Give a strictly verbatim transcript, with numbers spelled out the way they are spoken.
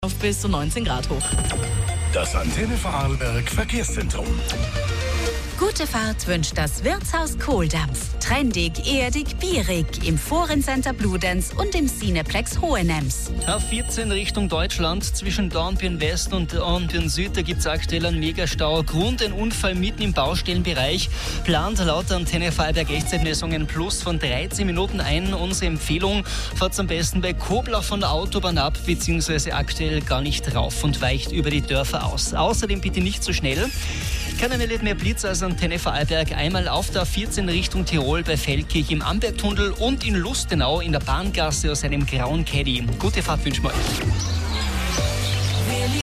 Auf bis zu neunzehn Grad hoch. Das Antenne Vorarlberg Verkehrszentrum. Gute Fahrt wünscht das Wirtshaus Kohldampf. Trendig, erdig, bierig im Forencenter Bludenz und im Cineplex Hohenems. A vierzehn Richtung Deutschland, zwischen Dornbirn West und Dornbirn Süd, da gibt es aktuell einen Megastau. Grund ein Unfall mitten im Baustellenbereich. Plant laut Antenne Vorarlberg Echtzeitmessungen Plus von dreizehn Minuten ein. Unsere Empfehlung, fahrt am besten bei Koblau von der Autobahn ab, beziehungsweise aktuell gar nicht rauf und weicht über die Dörfer aus. Außerdem bitte nicht zu schnell. Kann eine Lied mehr Blitz als Antenne Vorarlberg einmal auf der A vierzehn Richtung Tirol bei Feldkirch im Ambergtunnel und in Lustenau in der Bahngasse aus einem grauen Caddy. Gute Fahrt wünschen wir euch.